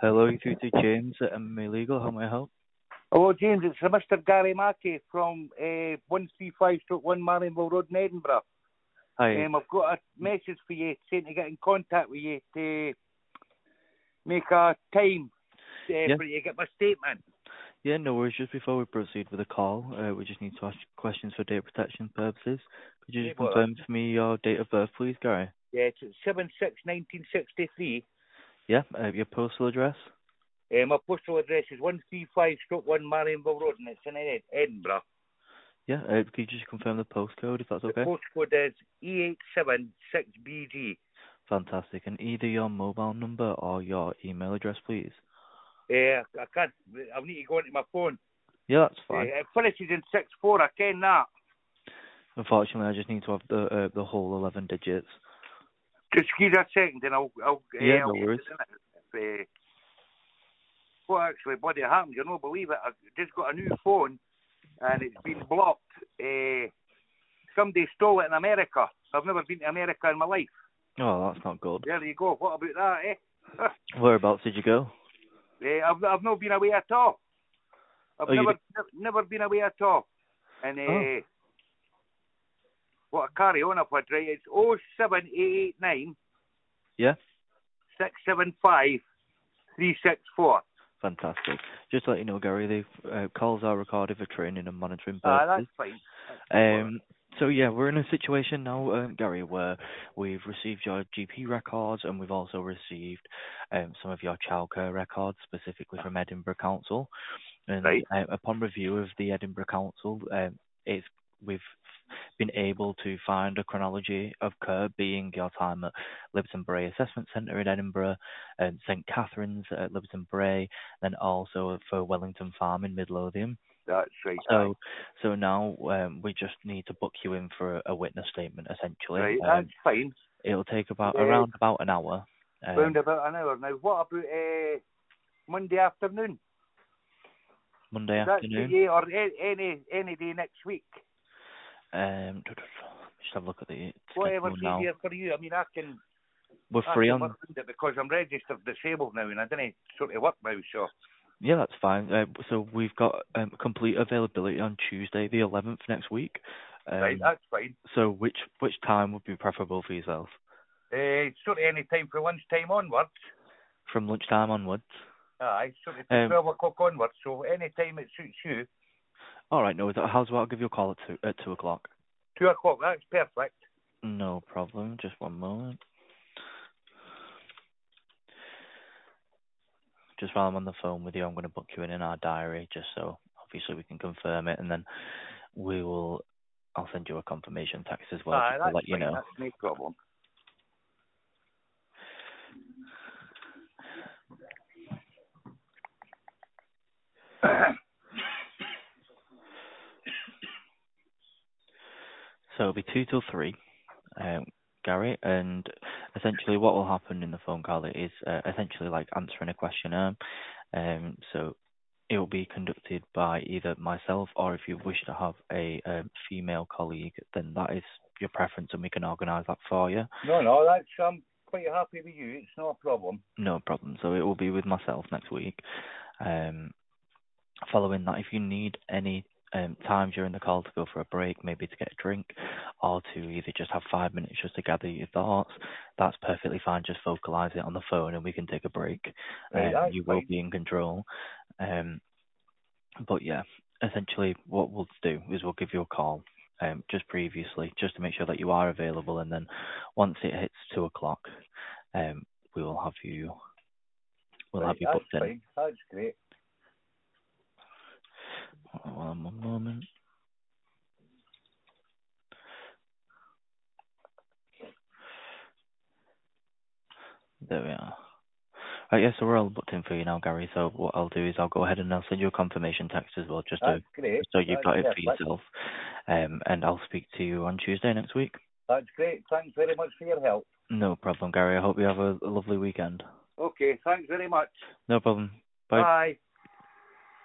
Hello, you through to James at MMA Legal. How may I help? Hello, James. It's Mr. Gary Mackey from 135-1 Marionville Road in Edinburgh. Hi. I've got a message for you saying to get in contact with you to make a time for you to get my statement. Yeah, no worries. Just before we proceed with the call, we just need to ask questions for data protection purposes. Could you just confirm for me your date of birth, please, Gary? Yeah, it's 7/6/1963. Yeah, your postal address? My postal address is 135-1 Marionville Road, and it's in Edinburgh. Yeah, could you just confirm the postcode, if that's okay? The postcode is E876BG. Fantastic. And either your mobile number or your email address, please. I can't. I'll need to go into my phone. Yeah, that's fine. It finishes in 64. I ken that. Unfortunately, I just need to have the whole 11 digits. Just give us a second, and I'll no worries. What actually bloody happened? You don't believe it. I just got a new phone, and it's been blocked. Somebody stole it in America. I've never been to America in my life. Oh, that's not good. There you go. What about that, eh? Whereabouts did you go? I've not been away at all. I've never been away at all. And what a carry on up with, right? It's 07889. Yeah. 675 364. Fantastic. Just to let you know, Gary, the calls are recorded for training and monitoring purposes. That's fine. So yeah, we're in a situation now, Gary, where we've received your GP records and we've also received some of your childcare records, specifically from Edinburgh Council. And upon review of the Edinburgh Council, we've been able to find a chronology of care, being your time at Liverton Bray Assessment Centre in Edinburgh, and St Catherine's at Liverton Bray, then also for Wellington Farm in Midlothian. That's right. So now we just need to book you in for a witness statement, essentially. Right, that's fine. It'll take around about an hour. Around about an hour. Now, what about Monday afternoon? Monday afternoon? Or any day next week? Just have a look at the whatever's now. easier for you. I mean, I can. We're free on it because I'm registered disabled now, and I didn't sort of work now, so. Yeah, that's fine. So we've got complete availability on Tuesday, the 11th next week. Right, that's fine. So which time would be preferable for yourself? Sort of any time from lunchtime onwards. From lunchtime onwards? Aye, sort of 12 o'clock onwards, so any time it suits you. All right, no, how's about I'll give you a call at 2 o'clock? 2 o'clock, that's perfect. No problem, just one moment. Just while I'm on the phone with you, I'm going to book you in our diary, just so obviously we can confirm it, and then I'll send you a confirmation text as well, just to let you know. That's no problem. So it'll be 2 till 3, Gary, and essentially what will happen in the phone call is essentially like answering a questionnaire. So it will be conducted by either myself, or if you wish to have a female colleague, then that is your preference and we can organise that for you. No, I'm quite happy with you. It's not a problem. No problem. So it will be with myself next week. Following that, if you need any time during the call to go for a break, maybe to get a drink, or to either just have 5 minutes just to gather your thoughts, that's perfectly fine. Just vocalise it on the phone and we can take a break. You will be in control. But yeah, essentially what we'll do is we'll give you a call just previously, just to make sure that you are available, and then once it hits 2 o'clock, we will have you. We'll have you booked in. That's great. One moment. There we are. Right, yeah, so we're all booked in for you now, Gary. So what I'll do is I'll go ahead and I'll send you a confirmation text as well, just so you've got it for yourself. And I'll speak to you on Tuesday next week. That's great. Thanks very much for your help. No problem, Gary. I hope you have a lovely weekend. Okay, thanks very much. No problem. Bye. Bye.